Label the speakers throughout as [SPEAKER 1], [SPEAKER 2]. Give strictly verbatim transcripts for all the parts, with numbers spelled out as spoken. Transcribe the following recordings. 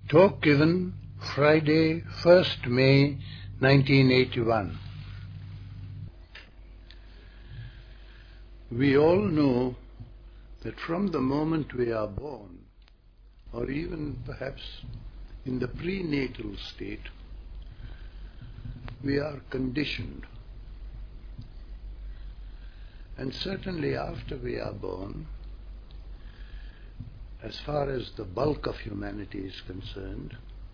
[SPEAKER 1] Talk given Friday, first May nineteen eighty-one. We all know that from the moment we are born, or even perhaps in the prenatal state, we are conditioned. And certainly after we are born, as far as the bulk of humanity is concerned,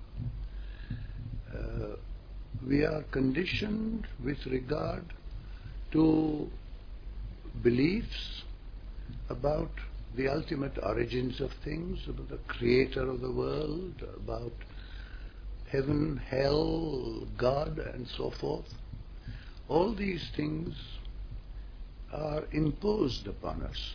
[SPEAKER 1] uh, we are conditioned with regard to beliefs about the ultimate origins of things, about the creator of the world, about heaven, hell, God, and so forth. All these things are imposed upon us.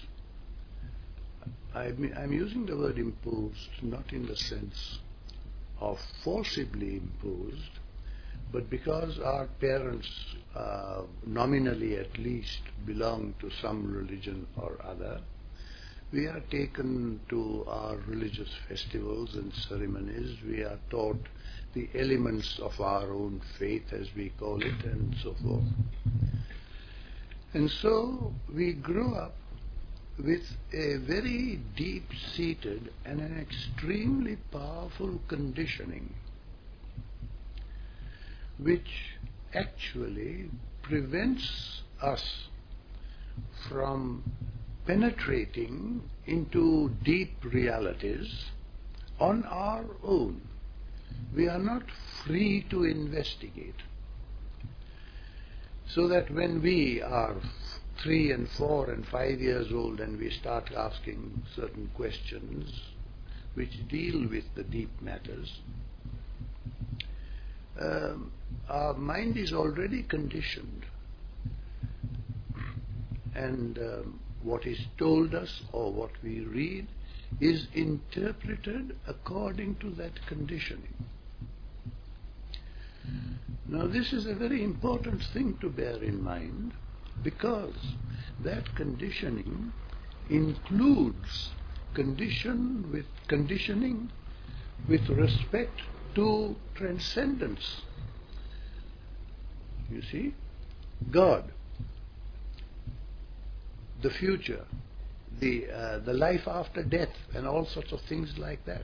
[SPEAKER 1] I'm using the word imposed not in the sense of forcibly imposed, but because our parents uh, nominally at least belong to some religion or other, we are taken to our religious festivals and ceremonies. We are taught the elements of our own faith, as we call it, and so forth. And so we grow up with a very deep-seated and an extremely powerful conditioning, which actually prevents us from penetrating into deep realities on our own. We are not free to investigate. So that when we are three and four and five years old and we start asking certain questions which deal with the deep matters, um, our mind is already conditioned, and um, what is told us or what we read is interpreted according to that conditioning. Now this is a very important thing to bear in mind, because that conditioning includes condition with conditioning with respect to transcendence. You see, God, the future, the uh, the life after death, and all sorts of things like that.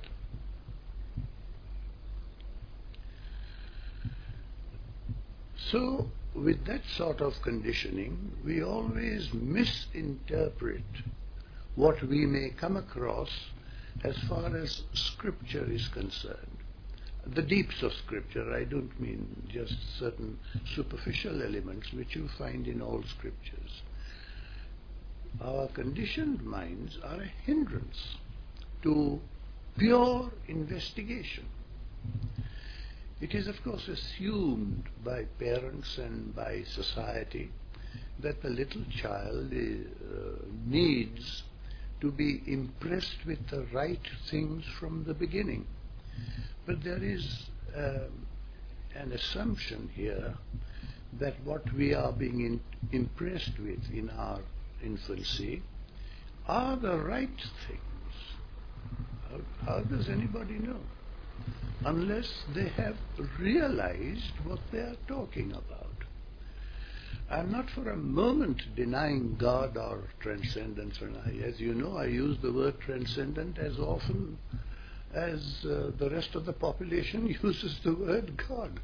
[SPEAKER 1] So, with that sort of conditioning, we always misinterpret what we may come across as far as Scripture is concerned. The deeps of Scripture, I don't mean just certain superficial elements which you find in all Scriptures. Our conditioned minds are a hindrance to pure investigation. It is, of course, assumed by parents and by society that the little child uh, needs to be impressed with the right things from the beginning. But there is uh, an assumption here that what we are being in, impressed with in our infancy are the right things. How, how does anybody know? Unless they have realized what they are talking about. I'm not for a moment denying God or transcendence. And I, as you know, I use the word transcendent as often as uh, the rest of the population uses the word God.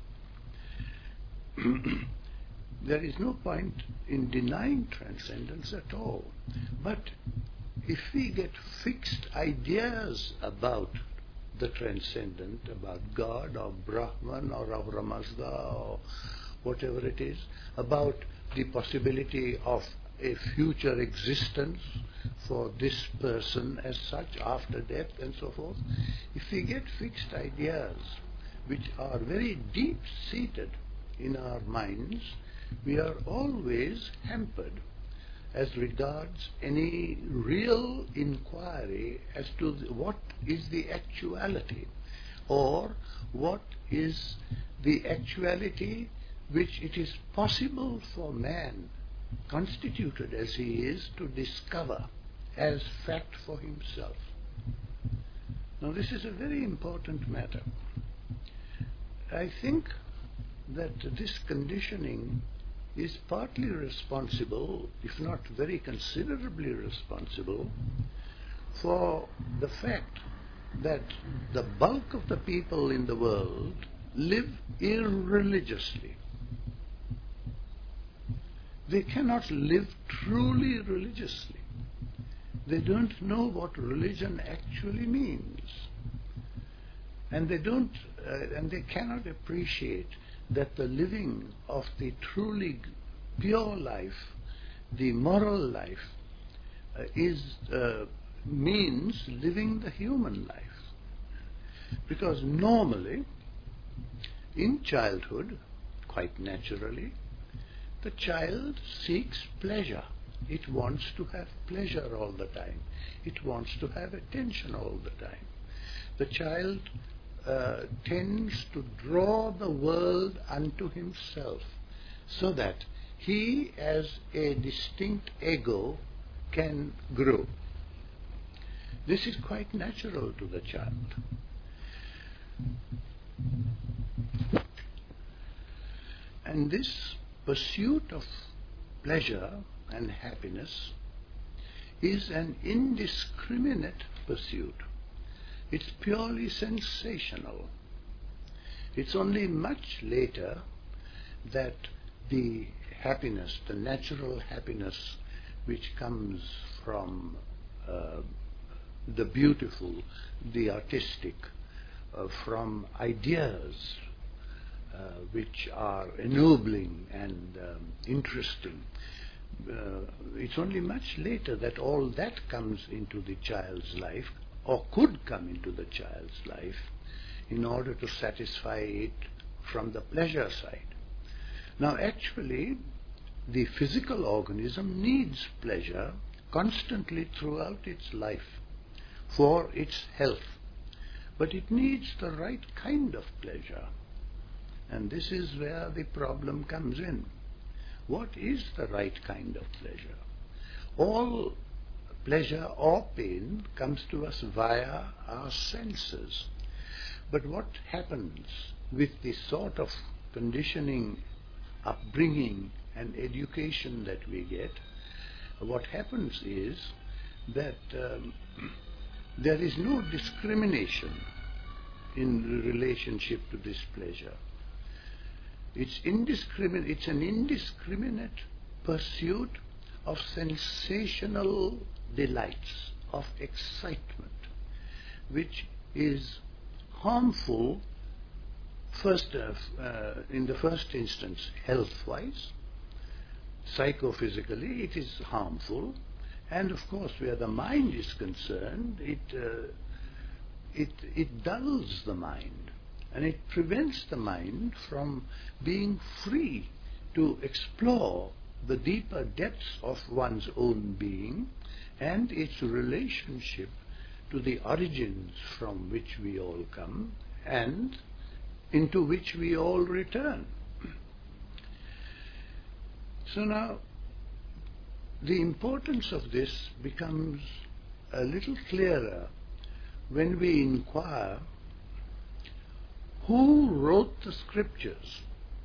[SPEAKER 1] There is no point in denying transcendence at all. But if we get fixed ideas about the transcendent, about God or Brahman or Ahura Mazda or whatever it is, about the possibility of a future existence for this person as such after death and so forth, if we get fixed ideas which are very deep-seated in our minds, we are always hampered as regards any real inquiry as to the, what is the actuality, or what is the actuality which it is possible for man, constituted as he is, to discover as fact for himself. Now this is a very important matter. I think that this conditioning is partly responsible, if not very considerably responsible, for the fact that the bulk of the people in the world live irreligiously. They cannot live truly religiously. They don't know what religion actually means. And they don't, uh, and they cannot appreciate that the living of the truly pure life, the moral life, uh, is uh, means living the human life. Because normally, in childhood, quite naturally, the child seeks pleasure. It wants to have pleasure all the time. It wants to have attention all the time. The child uh, tends to draw the world unto himself, so that he as a distinct ego can grow. This is quite natural to the child. And this pursuit of pleasure and happiness is an indiscriminate pursuit. It's purely sensational. It's only much later that the happiness, the natural happiness which comes from uh, the beautiful, the artistic, uh, from ideas uh, which are ennobling and um, interesting. Uh, it's only much later that all that comes into the child's life, or could come into the child's life, in order to satisfy it from the pleasure side. Now actually, the physical organism needs pleasure constantly throughout its life for its health. But it needs the right kind of pleasure. And this is where the problem comes in. What is the right kind of pleasure? All pleasure or pain comes to us via our senses. But what happens with the sort of conditioning, upbringing and education that we get, what happens is that um, there is no discrimination in relationship to this pleasure. It's indiscriminate, it's an indiscriminate pursuit of sensational delights, of excitement, which is harmful first uh, uh, in the first instance health-wise. Psychophysically it is harmful, and of course where the mind is concerned, it uh, it it dulls the mind, and it prevents the mind from being free to explore the deeper depths of one's own being and its relationship to the origins from which we all come and into which we all return. So now, the importance of this becomes a little clearer when we inquire who wrote the scriptures.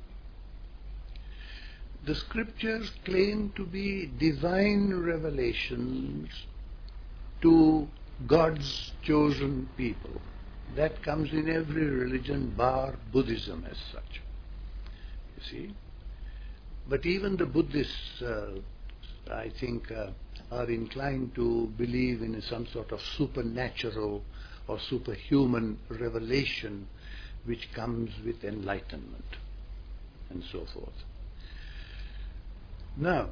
[SPEAKER 1] The scriptures claim to be divine revelations to God's chosen people. That comes in every religion bar Buddhism as such. You see? But even the Buddhists, uh, I think, uh, are inclined to believe in some sort of supernatural or superhuman revelation which comes with enlightenment and so forth. Now,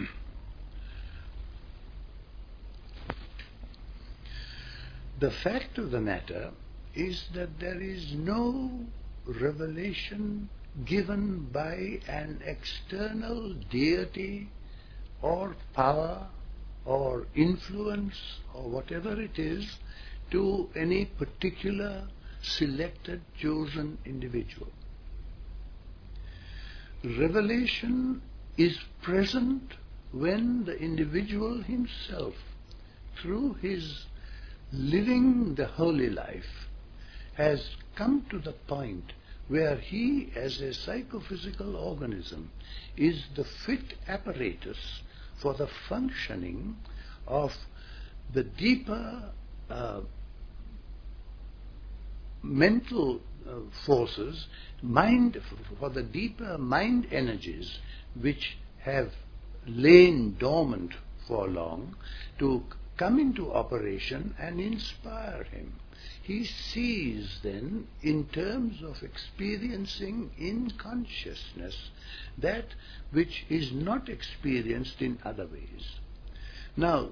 [SPEAKER 1] the fact of the matter is that there is no revelation given by an external deity or power or influence or whatever it is to any particular selected, chosen individual. Revelation is present when the individual himself, through his living the holy life, has come to the point where he, as a psychophysical organism, is the fit apparatus for the functioning of the deeper uh, mental uh, forces, mind, for the deeper mind energies which have lain dormant for long, to come into operation and inspire him. He sees then, in terms of experiencing in consciousness, that which is not experienced in other ways. Now,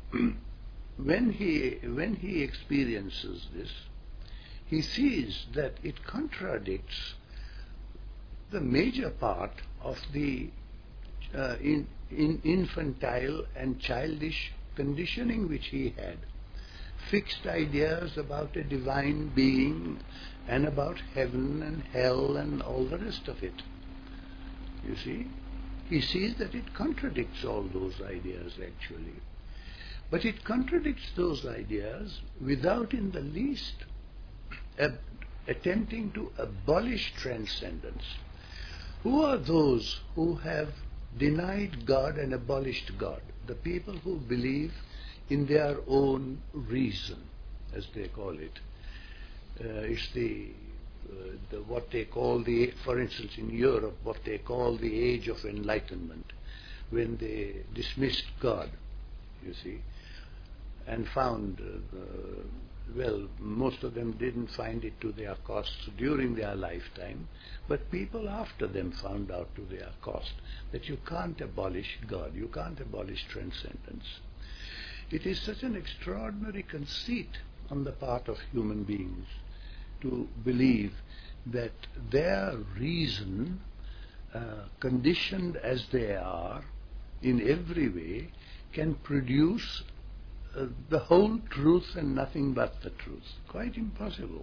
[SPEAKER 1] when he, when he experiences this, he sees that it contradicts the major part of the uh, in, in infantile and childish conditioning which he had. Fixed ideas about a divine being and about heaven and hell and all the rest of it. You see, he sees that it contradicts all those ideas actually. But it contradicts those ideas without in the least ab- attempting to abolish transcendence. Who are those who have denied God and abolished God? The people who believe in their own reason, as they call it. Uh, it's the, uh, the what they call the, for instance in Europe, what they call the age of enlightenment, when they dismissed God, you see, and found, uh, well, most of them didn't find it to their cost during their lifetime, but people after them found out to their cost that you can't abolish God, you can't abolish transcendence. It is such an extraordinary conceit on the part of human beings to believe that their reason, uh, conditioned as they are in every way, can produce uh, the whole truth and nothing but the truth. Quite impossible.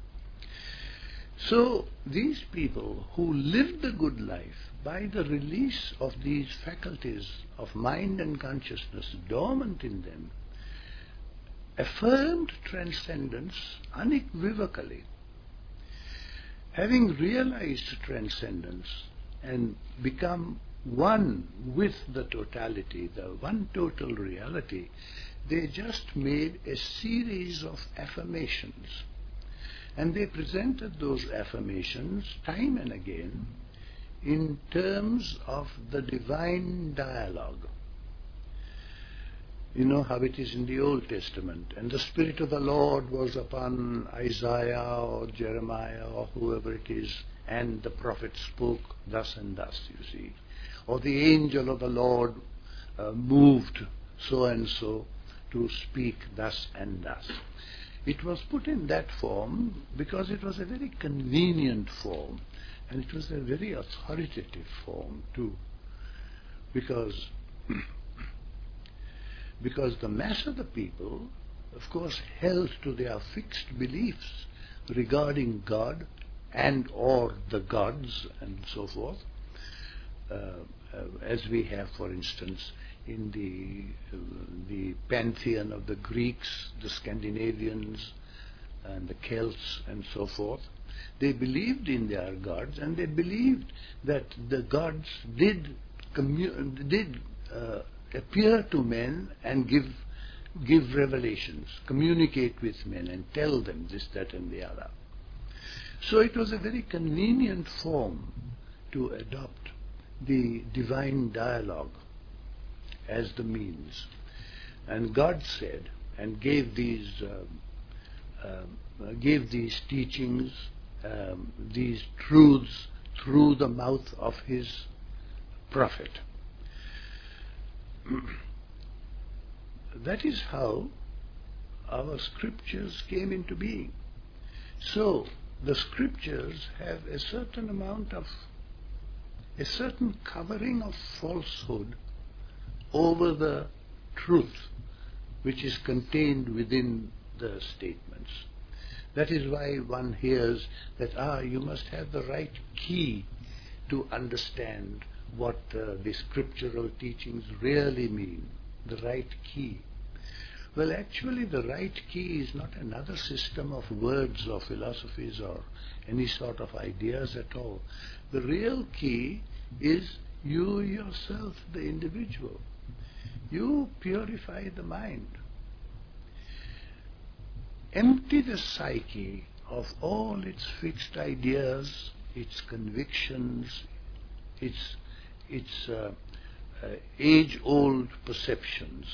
[SPEAKER 1] So these people who live the good life by the release of these faculties of mind and consciousness dormant in them, affirmed transcendence unequivocally. Having realized transcendence and become one with the totality, the one total reality, they just made a series of affirmations. And they presented those affirmations time and again in terms of the divine dialogue. You know how it is in the Old Testament, and the Spirit of the Lord was upon Isaiah or Jeremiah or whoever it is, and the prophet spoke thus and thus, you see. Or the angel of the Lord uh, moved so and so to speak thus and thus. It was put in that form because it was a very convenient form, and it was a very authoritative form too, because because the mass of the people, of course, held to their fixed beliefs regarding God and or the gods and so forth, uh, uh, as we have, for instance, in the uh, the pantheon of the Greeks, the Scandinavians, and the Celts, and so forth. They believed in their gods, and they believed that the gods did commu- did uh, appear to men and give give revelations, communicate with men, and tell them this, that, and the other. So it was a very convenient form to adopt the divine dialogue as the means. And God said, and gave these uh, uh, gave these teachings, um, these truths through the mouth of His prophet. That is how our scriptures came into being. So the scriptures have a certain amount of, a certain covering of falsehood over the truth which is contained within the statements. That is why one hears that, ah, you must have the right key to understand what uh, the scriptural teachings really mean, the right key. Well, actually the right key is not another system of words or philosophies or any sort of ideas at all. The real key is you yourself, the individual. You purify the mind. Empty the psyche of all its fixed ideas, its convictions, its, its uh, uh, age-old perceptions,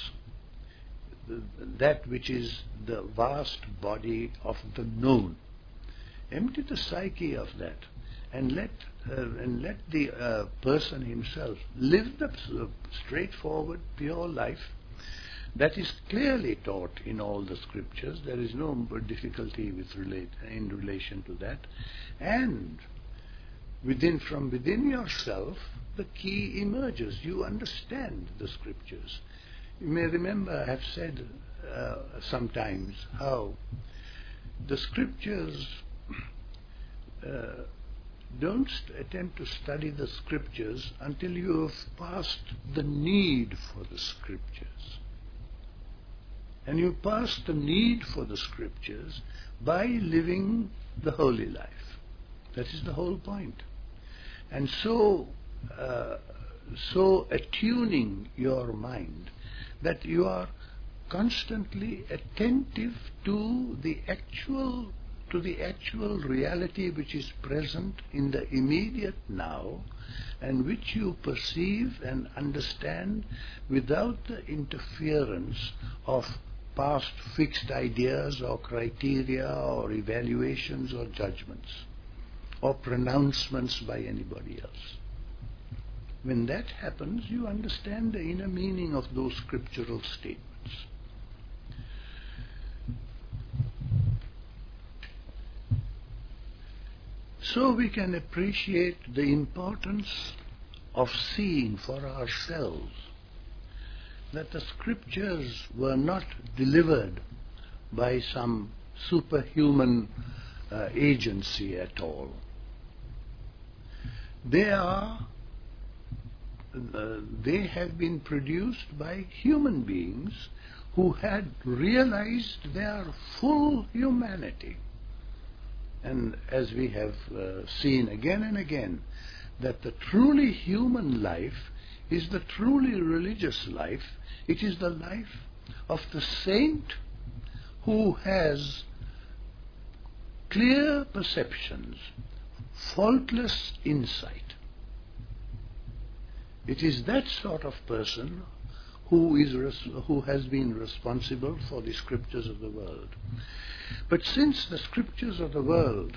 [SPEAKER 1] that which is the vast body of the known. Empty the psyche of that, and let uh, and let the uh, person himself live the uh, straightforward, pure life that is clearly taught in all the scriptures. There is no difficulty with relate in relation to that, and within from within yourself the key emerges. You understand the scriptures. You may remember I have said uh, sometimes how the scriptures uh, don't st- attempt to study the scriptures until you have passed the need for the scriptures. And you pass the need for the scriptures by living the holy life. That is the whole point. And so, uh, so attuning your mind that you are constantly attentive to the actual to the actual reality which is present in the immediate now, and which you perceive and understand without the interference of past fixed ideas or criteria or evaluations or judgments or pronouncements by anybody else. When that happens, you understand the inner meaning of those scriptural statements. So we can appreciate the importance of seeing for ourselves that the scriptures were not delivered by some superhuman uh, agency at all. They are Uh, they have been produced by human beings who had realized their full humanity. And as we have uh, seen again and again, that the truly human life is the truly religious life. It is the life of the saint who has clear perceptions, faultless insight. It is that sort of person who is res- who has been responsible for the scriptures of the world. But since the scriptures of the world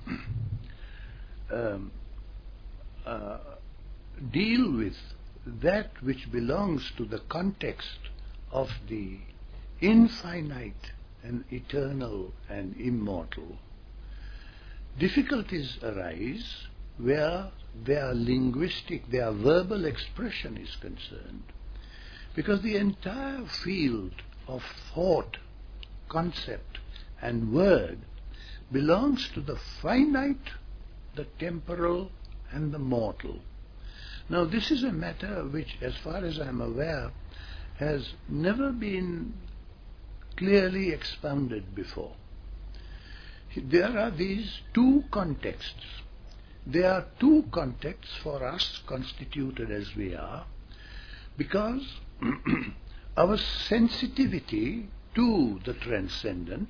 [SPEAKER 1] um, uh, deal with that which belongs to the context of the infinite and eternal and immortal, difficulties arise where their linguistic, their verbal expression is concerned. Because the entire field of thought, concept and word belongs to the finite, the temporal and the mortal. Now this is a matter which, as far as I am aware, has never been clearly expounded before. There are these two contexts. There are two contexts for us, constituted as we are, because our sensitivity to the transcendent,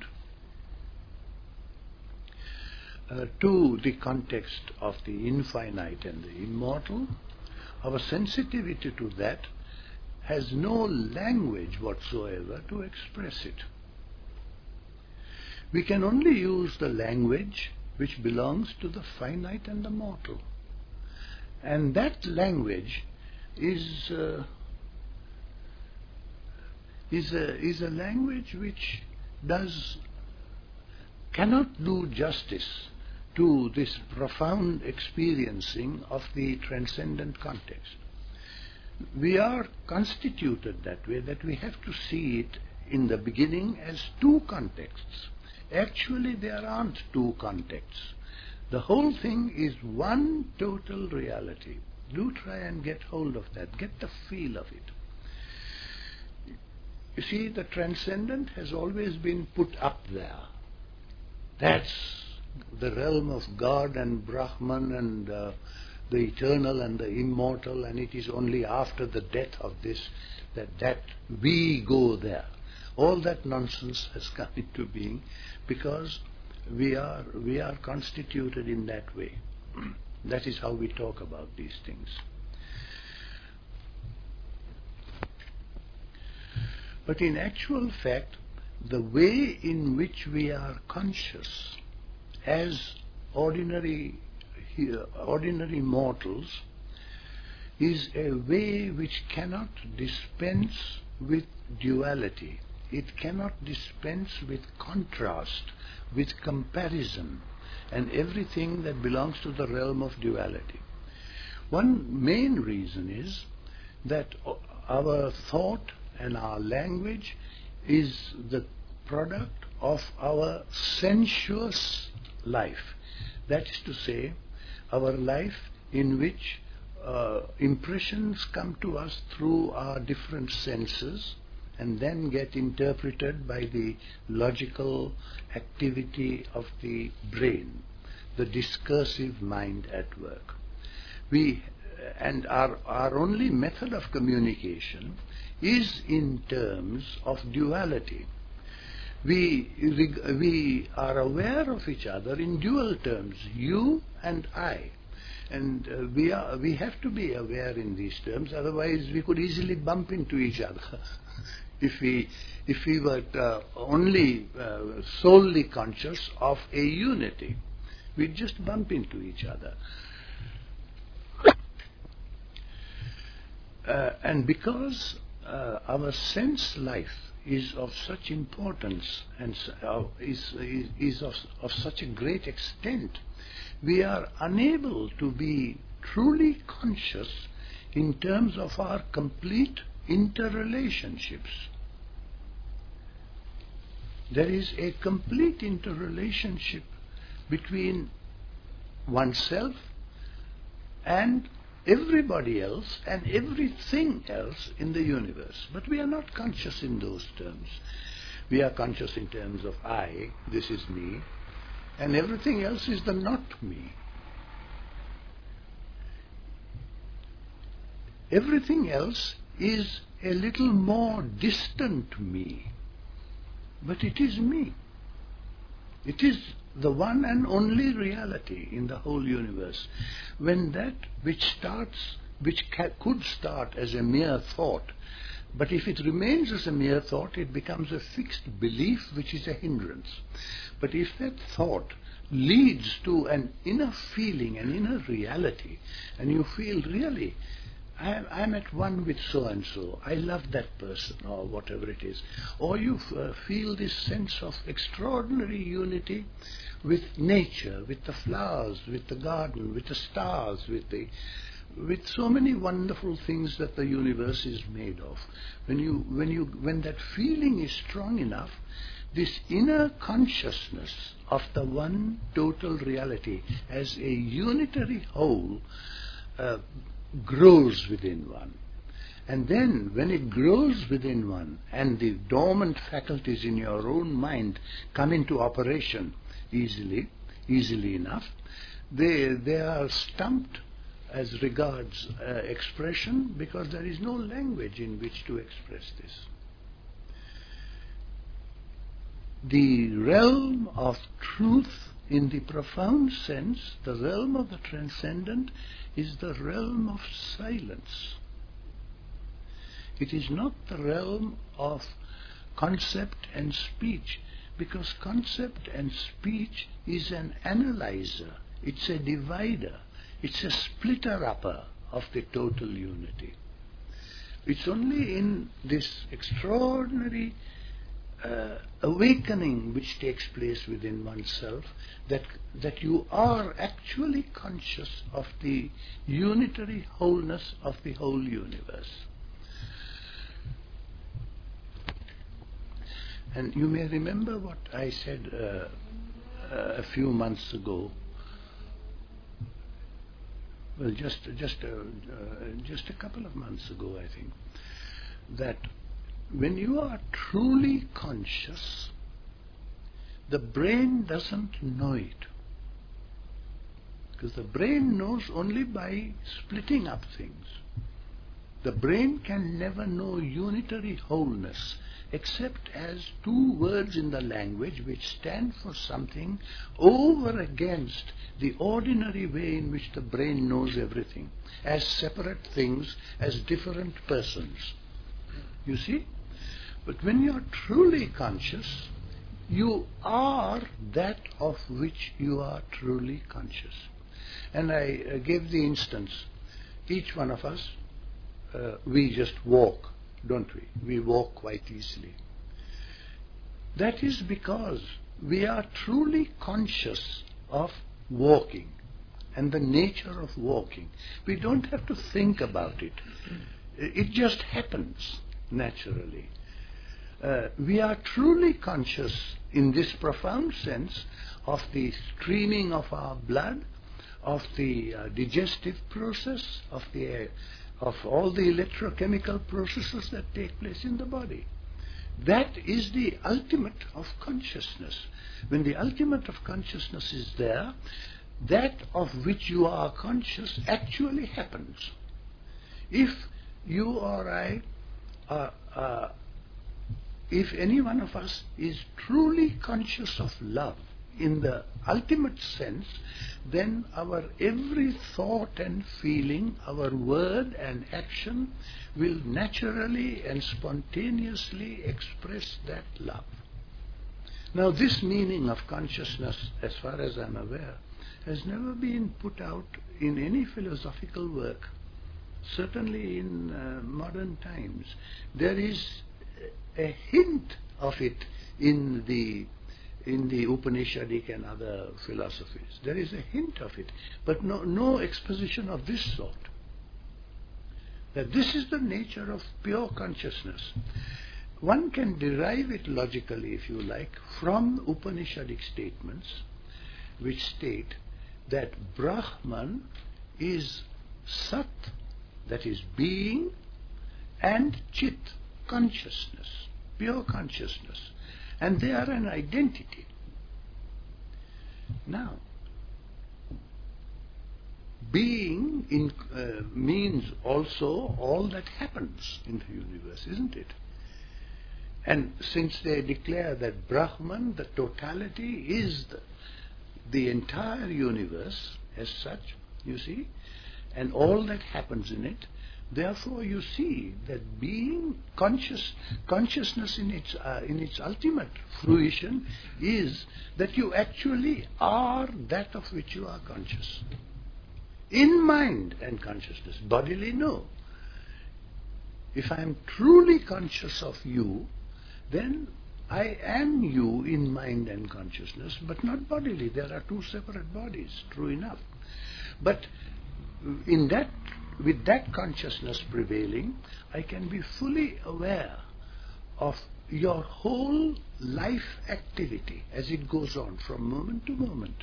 [SPEAKER 1] uh, to the context of the infinite and the immortal, our sensitivity to that has no language whatsoever to express it. We can only use the language which belongs to the finite and the mortal. And that language is uh, is a is a language which does cannot do justice to this profound experiencing of the transcendent context. We are constituted that way, that we have to see it in the beginning as two contexts. Actually, there aren't two contexts. The whole thing is one total reality. Do try and get hold of that. Get the feel of it. You see, the transcendent has always been put up there. That's the realm of God and Brahman and uh, the eternal and the immortal, and it is only after the death of this that, that we go there. All that nonsense has come into being because we are, we are constituted in that way. That is how we talk about these things. But in actual fact, the way in which we are conscious as ordinary ordinary mortals is a way which cannot dispense with duality. It cannot dispense with contrast, with comparison, and everything that belongs to the realm of duality. One main reason is that our thought and our language is the product of our sensuous life. That is to say, our life in which uh, impressions come to us through our different senses and then get interpreted by the logical activity of the brain, the discursive mind at work. We, and our, our only method of communication is in terms of duality. We, we are aware of each other in dual terms, you and I. And uh, we, are, we have to be aware in these terms, otherwise we could easily bump into each other. if, we, if we were uh, only uh, solely conscious of a unity, we'd just bump into each other. Uh, and because uh, our sense life is of such importance and uh, is, is, is of, of such a great extent, we are unable to be truly conscious in terms of our complete interrelationships. There is a complete interrelationship between oneself and everybody else and everything else in the universe. But we are not conscious in those terms. We are conscious in terms of I, this is me, and everything else is the not me. Everything else is a little more distant me, but it is me. It is the one and only reality in the whole universe. When that which starts, which ca- could start as a mere thought, but if it remains as a mere thought, it becomes a fixed belief which is a hindrance. But if that thought leads to an inner feeling, an inner reality, and you feel really, I'm, I'm at one with so-and-so, I love that person, or whatever it is. Or you f- uh, feel this sense of extraordinary unity with nature, with the flowers, with the garden, with the stars, with the, with so many wonderful things that the universe is made of. When you, when you, when that feeling is strong enough, this inner consciousness of the one total reality as a unitary whole uh, grows within one. And then when it grows within one and the dormant faculties in your own mind come into operation easily, easily enough, they, they are stumped as regards uh, expression because there is no language in which to express this. The realm of truth in the profound sense, the realm of the transcendent, is the realm of silence. It is not the realm of concept and speech, because concept and speech is an analyzer, it's a divider, it's a splitter-upper of the total unity. It's only in this extraordinary uh, awakening which takes place within oneself that that you are actually conscious of the unitary wholeness of the whole universe. And you may remember what I said uh, uh, a few months ago. Well, just just uh, uh, just a couple of months ago, I think, that when you are truly conscious, the brain doesn't know it. Because the brain knows only by splitting up things. The brain can never know unitary wholeness except as two words in the language which stand for something over against the ordinary way in which the brain knows everything, as separate things, as different persons. You see? But when you are truly conscious, you are that of which you are truly conscious. And I uh, gave the instance, each one of us, uh, we just walk, don't we? We walk quite easily. That is because we are truly conscious of walking and the nature of walking. We don't have to think about it. It just happens naturally. Uh, we are truly conscious in this profound sense of the streaming of our blood, of the uh, digestive process, of the uh, of all the electrochemical processes that take place in the body. That is the ultimate of consciousness. When the ultimate of consciousness is there, that of which you are conscious actually happens. If you or I, uh, uh, if any one of us is truly conscious of love in the ultimate sense, then our every thought and feeling, our word and action will naturally and spontaneously express that love. Now, this meaning of consciousness, as far as I'm aware, has never been put out in any philosophical work, certainly in uh, modern times. There is a hint of it in the in the Upanishadic and other philosophies. There is a hint of it, but no, no exposition of this sort. That this is the nature of pure consciousness. One can derive it logically, if you like, from Upanishadic statements which state that Brahman is Sat, that is being, and Chit, consciousness, pure consciousness. And they are an identity. Now, being in, uh, means also all that happens in the universe, isn't it? And since they declare that Brahman, the totality, is the, the entire universe as such, you see, and all that happens in it, therefore you see that being conscious, consciousness in its, uh, in its ultimate fruition is that you actually are that of which you are conscious. In mind and consciousness, bodily no. If I am truly conscious of you, then I am you in mind and consciousness, but not bodily. There are two separate bodies, true enough. But in that, with that consciousness prevailing, I can be fully aware of your whole life activity as it goes on from moment to moment.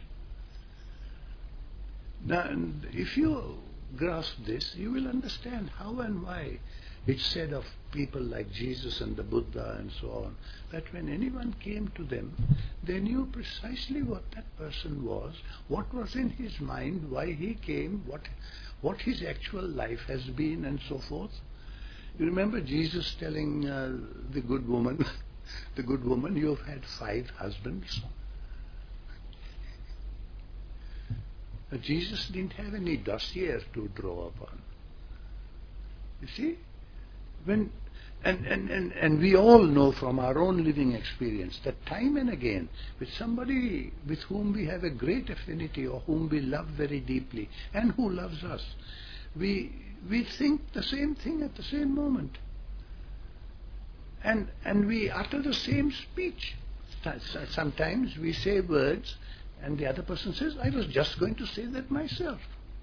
[SPEAKER 1] Now, if you grasp this, you will understand how and why it's said of people like Jesus and the Buddha and so on, that when anyone came to them, they knew precisely what that person was, what was in his mind, why he came, what what his actual life has been, and so forth. You remember Jesus telling uh, the good woman, the good woman, you've had five husbands. Uh, Jesus didn't have any dossier to draw upon. You see? When, and, and, and, and we all know from our own living experience that time and again, with somebody with whom we have a great affinity or whom we love very deeply and who loves us, we, we think the same thing at the same moment. And, and we utter the same speech. Sometimes we say words and the other person says, I was just going to say that myself.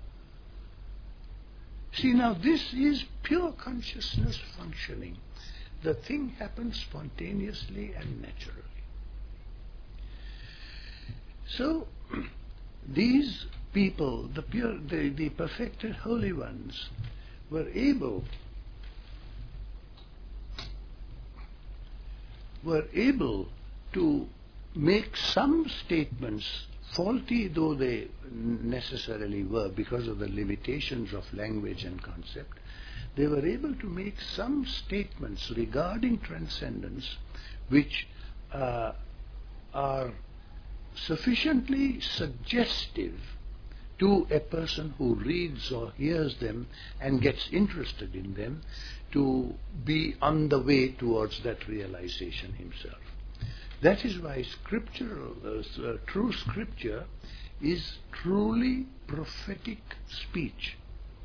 [SPEAKER 1] See, now this is pure consciousness functioning. The thing happens spontaneously and naturally. So, these people, the pure, the, the perfected holy ones, were able were able to make some statements, faulty though they necessarily were because of the limitations of language and concept, they were able to make some statements regarding transcendence which uh, are sufficiently suggestive to a person who reads or hears them and gets interested in them to be on the way towards that realization himself. That is why scriptural, uh, uh, true scripture is truly prophetic speech.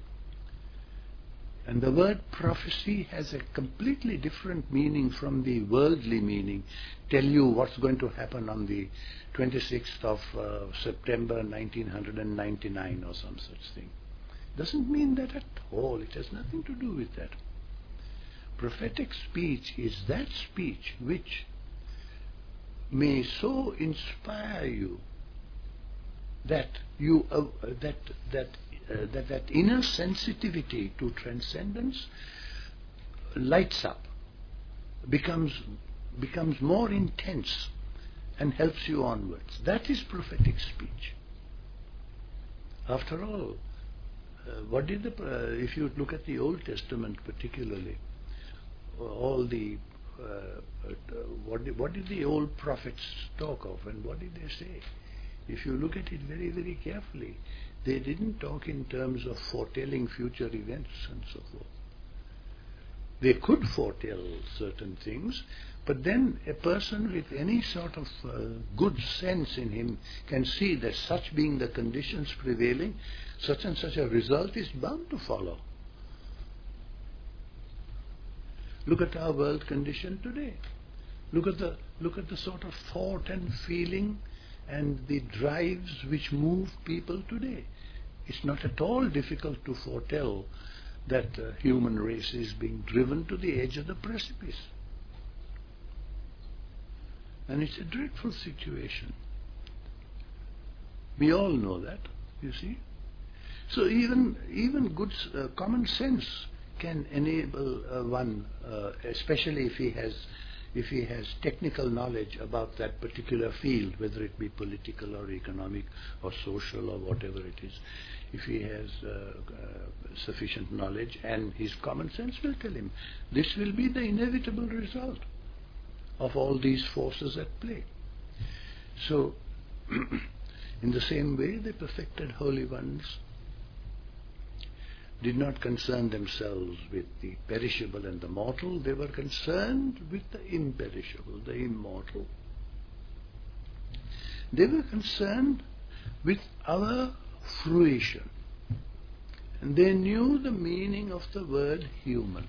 [SPEAKER 1] And the word prophecy has a completely different meaning from the worldly meaning. Tell you what's going to happen on the twenty-sixth of uh, September nineteen ninety-nine or some such thing. Doesn't mean that at all. It has nothing to do with that. Prophetic speech is that speech which may so inspire you that you uh, that that uh, that that inner sensitivity to transcendence lights up, becomes becomes more intense, and helps you onwards. That is prophetic speech. After all, uh, what did the uh, if you look at the Old Testament particularly, all the uh, uh, what did, what did the old prophets talk of, and what did they say? If you look at it very, very carefully, they didn't talk in terms of foretelling future events and so forth. They could foretell certain things, but then a person with any sort of uh, good sense in him can see that such being the conditions prevailing, such and such a result is bound to follow. Look at our world condition today. Look at the look at the sort of thought and feeling and the drives which move people today. It's not at all difficult to foretell that the uh, human race is being driven to the edge of the precipice. And it's a dreadful situation. We all know that, you see. So even even good uh, common sense can enable uh, one, uh, especially if he has if he has technical knowledge about that particular field, whether it be political or economic or social or whatever it is, if he has uh, uh, sufficient knowledge, and his common sense will tell him this will be the inevitable result of all these forces at play. So, in the same way, the perfected holy ones did not concern themselves with the perishable and the mortal. They were concerned with the imperishable, the immortal. They were concerned with our fruition. And they knew the meaning of the word human.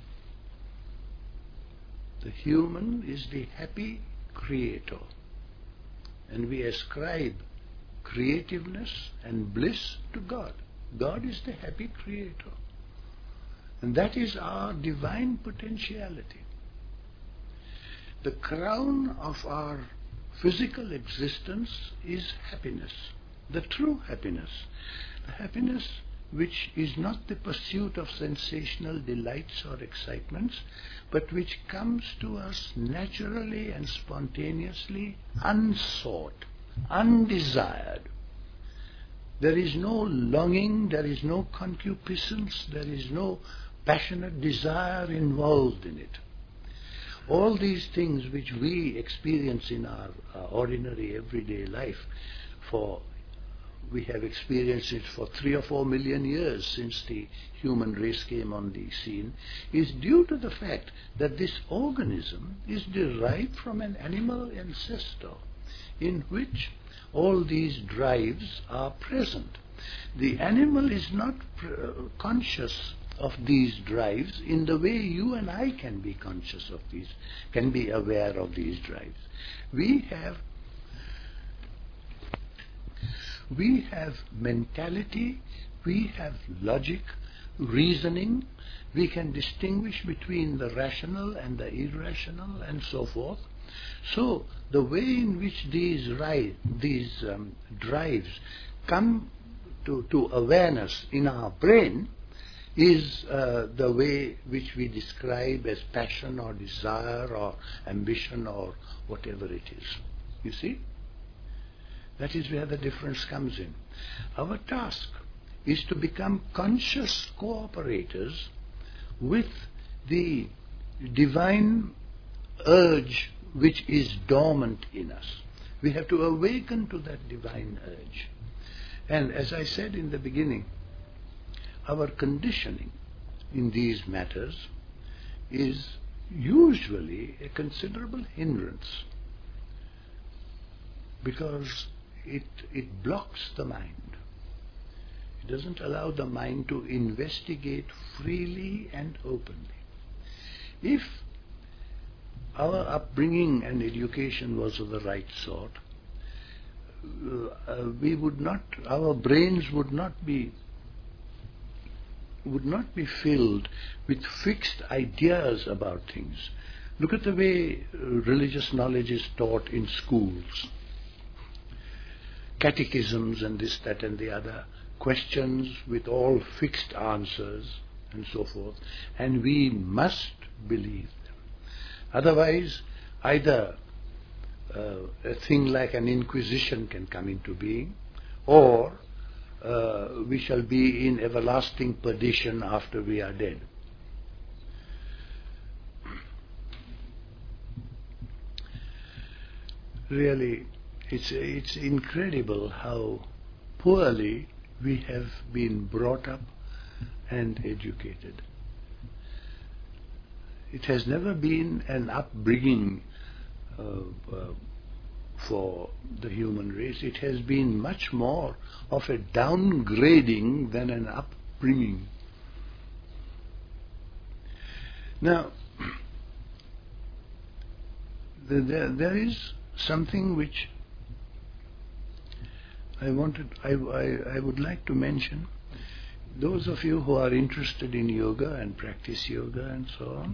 [SPEAKER 1] The human is the happy creator. And we ascribe creativeness and bliss to God. God is the happy creator. And that is our divine potentiality. The crown of our physical existence is happiness, the true happiness. The happiness which is not the pursuit of sensational delights or excitements, but which comes to us naturally and spontaneously, unsought, undesired. There is no longing, there is no concupiscence, there is no passionate desire involved in it. All these things which we experience in our, our ordinary everyday life, for we have experienced it for three or four million years since the human race came on the scene, is due to the fact that this organism is derived from an animal ancestor in which all these drives are present. The animal is not pr- conscious of these drives in the way you and I can be conscious of these, can be aware of these drives. We have we have mentality, we have logic, reasoning, we can distinguish between the rational and the irrational and so forth. So the way in which these ri- these um, drives come to, to awareness in our brain is uh, the way which we describe as passion or desire or ambition or whatever it is. You see? That is where the difference comes in. Our task is to become conscious cooperators with the divine urge which is dormant in us. We have to awaken to that divine urge. And as I said in the beginning, our conditioning in these matters is usually a considerable hindrance, because it, it blocks the mind. It doesn't allow the mind to investigate freely and openly. If our upbringing and education was of the right sort, uh, we would not, our brains would not be would not be filled with fixed ideas about things. Look at the way uh, religious knowledge is taught in schools. Catechisms and this, that and the other, questions with all fixed answers and so forth, and we must believe them. Otherwise, either uh, a thing like an inquisition can come into being, or uh, we shall be in everlasting perdition after we are dead. Really, it's, it's incredible how poorly we have been brought up and educated. It has never been an upbringing uh, uh, for the human race. It has been much more of a downgrading than an upbringing. Now, there, there is something which I wanted, I, I, I would like to mention. Those of you who are interested in yoga and practice yoga and so on,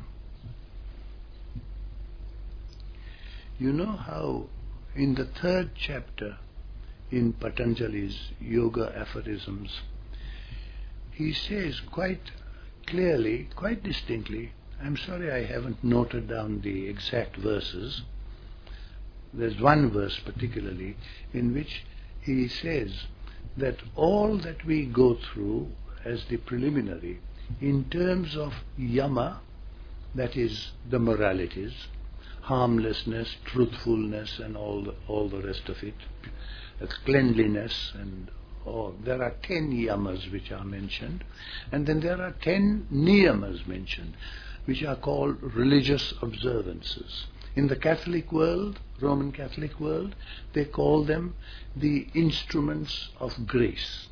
[SPEAKER 1] you know how in the third chapter in Patanjali's Yoga Aphorisms, he says quite clearly, quite distinctly, I'm sorry I haven't noted down the exact verses, there's one verse particularly in which he says that all that we go through as the preliminary in terms of yama, that is the moralities, harmlessness, truthfulness and all the, all the rest of it, uh, cleanliness and all. There are ten yamas which are mentioned, and then there are ten niyamas mentioned, which are called religious observances. In the Catholic world, Roman Catholic world, they call them the instruments of grace.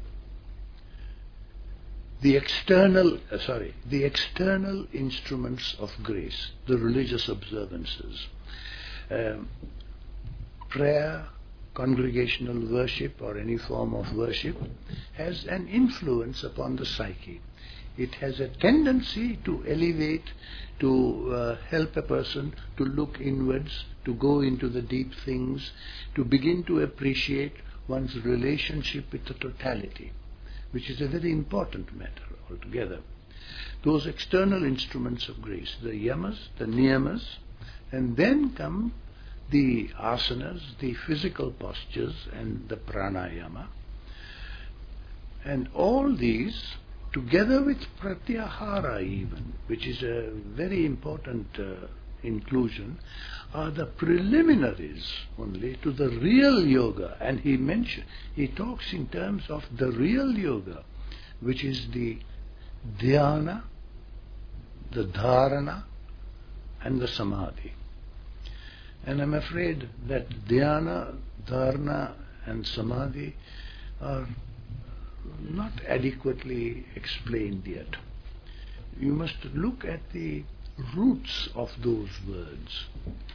[SPEAKER 1] The external, uh, sorry, the external instruments of grace, the religious observances. Um, prayer, congregational worship or any form of worship has an influence upon the psyche. It has a tendency to elevate, to uh, help a person to look inwards, to go into the deep things, to begin to appreciate one's relationship with the totality, which is a very important matter altogether. Those external instruments of grace, the yamas, the niyamas, and then come the asanas, the physical postures, and the pranayama. And all these, together with pratyahara even, which is a very important uh, inclusion, are the preliminaries only to the real yoga. And he mentioned, he talks in terms of the real yoga, which is the dhyana, the dharana, and the samadhi. And I'm afraid that dhyana, dharana, and samadhi are not adequately explained yet. You must look at the roots of those words.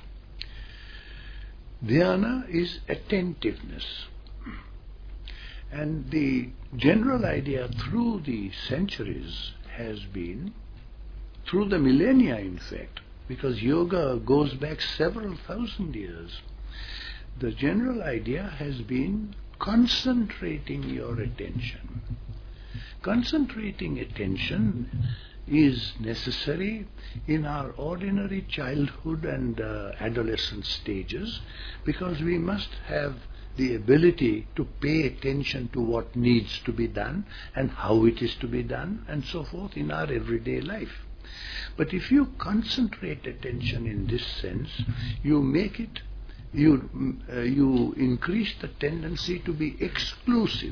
[SPEAKER 1] Dhyana is attentiveness. And the general idea through the centuries has been, through the millennia in fact, because yoga goes back several thousand years, the general idea has been concentrating your attention. Concentrating attention is necessary in our ordinary childhood and uh, adolescent stages, because we must have the ability to pay attention to what needs to be done and how it is to be done and so forth in our everyday life. But if you concentrate attention in this sense, you make it, you, uh, you increase the tendency to be exclusive.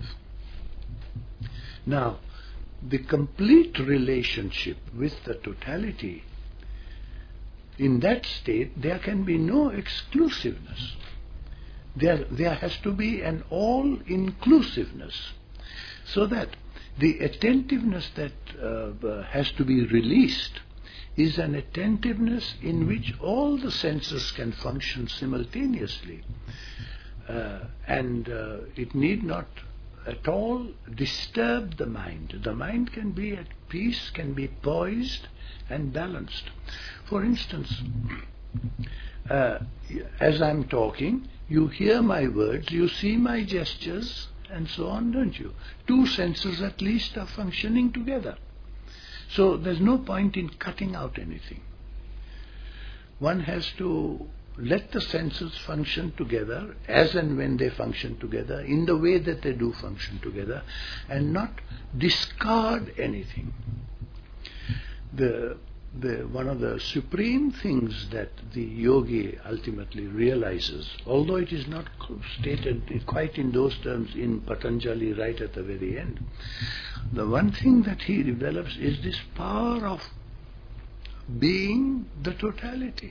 [SPEAKER 1] Now, the complete relationship with the totality, in that state there can be no exclusiveness. There, there has to be an all-inclusiveness, so that the attentiveness that uh, has to be released is an attentiveness in which all the senses can function simultaneously, uh, and uh, it need not at all disturb the mind. The mind can be at peace, can be poised and balanced. For instance, uh, as I'm talking, you hear my words, you see my gestures, and so on, don't you? Two senses at least are functioning together. So there's no point in cutting out anything. One has to let the senses function together as and when they function together, in the way that they do function together, and not discard anything. The, the, one of the supreme things that the yogi ultimately realizes, although it is not stated quite in those terms in Patanjali right at the very end, the one thing that he develops is this power of being the totality.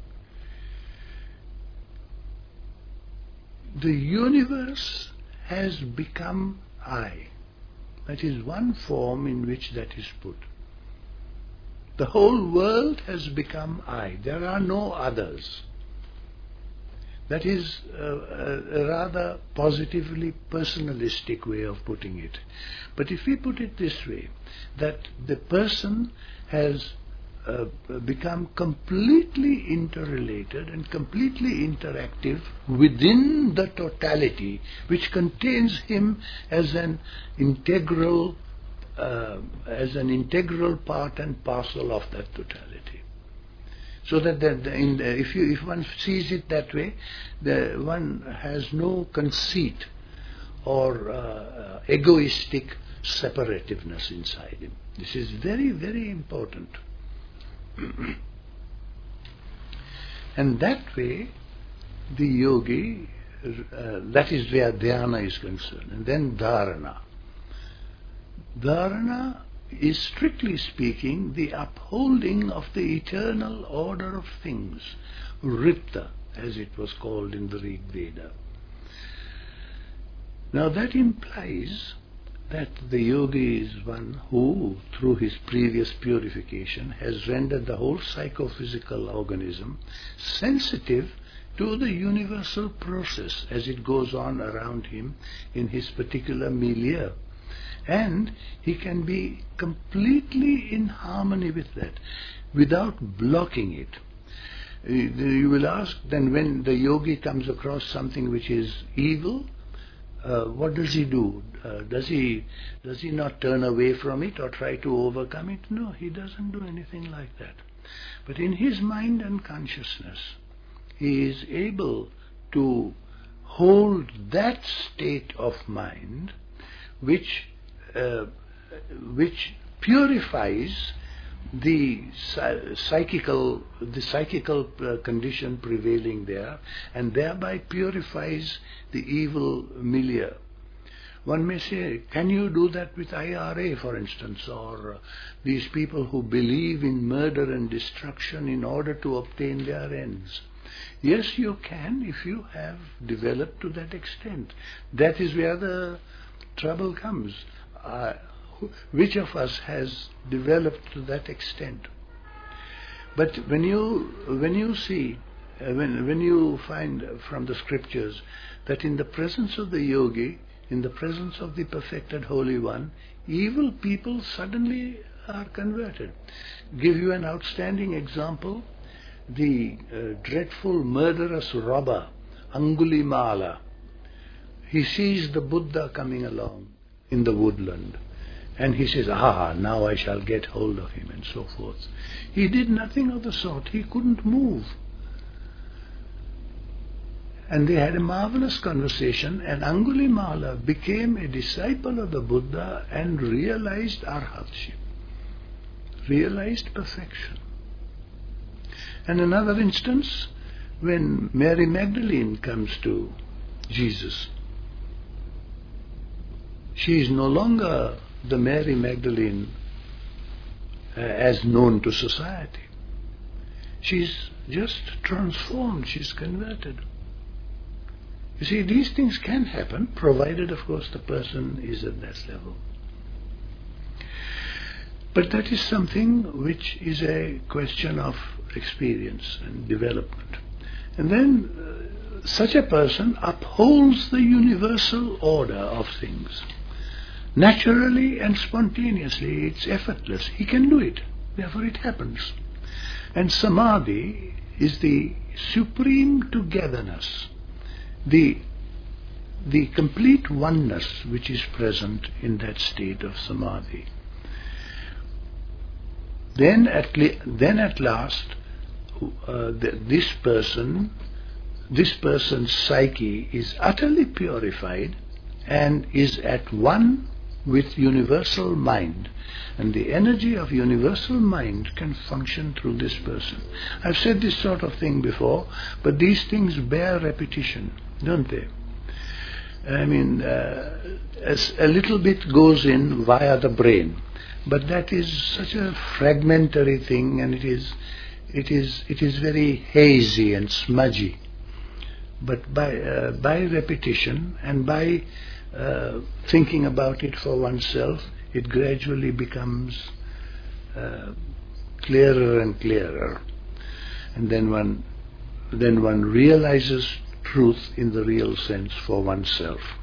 [SPEAKER 1] The universe has become I. That is one form in which that is put. The whole world has become I. There are no others. That is a, a, a rather positively personalistic way of putting it. But if we put it this way, that the person has uh, become completely interrelated and completely interactive within the totality, which contains him as an integral uh, as an integral part and parcel of that totality. So that the, the, in the, if you if one sees it that way, the one has no conceit or uh, egoistic separativeness inside him. This is very, very important. And that way, the yogi, uh, that is where dhyana is concerned. And then dharana. Dharana is, strictly speaking, the upholding of the eternal order of things, Ritta, as it was called in the Rig Veda. Now that implies that the yogi is one who, through his previous purification, has rendered the whole psychophysical organism sensitive to the universal process as it goes on around him in his particular milieu. And he can be completely in harmony with that, without blocking it. You will ask, then when the yogi comes across something which is evil, uh, what does he do? Uh, does he does he not turn away from it or try to overcome it? No, he doesn't do anything like that. But in his mind and consciousness, he is able to hold that state of mind which uh, which purifies the psychical the psychical uh, condition prevailing there, and thereby purifies the evil milieu. One may say, can you do that with I R A, for instance, or uh, these people who believe in murder and destruction in order to obtain their ends? Yes, you can, if you have developed to that extent. That is where the trouble comes. Uh, which of us has developed to that extent? But when you when you see, uh, when when you find from the scriptures that in the presence of the yogi, in the presence of the perfected Holy One, evil people suddenly are converted. Give you an outstanding example: the uh, dreadful murderous robber Angulimala. He sees the Buddha coming along in the woodland, and he says, ah, now I shall get hold of him, and so forth. He did nothing of the sort. He couldn't move. And they had a marvelous conversation, and Angulimala became a disciple of the Buddha and realized arhatship, realized perfection. And another instance, when Mary Magdalene comes to Jesus, she is no longer the Mary Magdalene uh, as known to society. She's just transformed, she's converted. You see, these things can happen, provided, of course, the person is at that level. But that is something which is a question of experience and development. And then uh, such a person upholds the universal order of things. Naturally and spontaneously, it's effortless. He can do it. Therefore it happens. And samadhi is the supreme togetherness, the the complete oneness which is present in that state of samadhi. Then at le- then at last, uh, the, this person, this person's psyche is utterly purified and is at one with universal mind, and the energy of universal mind can function through this person. I've said this sort of thing before, but these things bear repetition, don't they? I mean, uh, as a little bit goes in via the brain, but that is such a fragmentary thing, and it is, it is, it is very hazy and smudgy. But by uh, by repetition and by uh, thinking about it for oneself, it gradually becomes uh, clearer and clearer, and then one then one realizes truth in the real sense for oneself.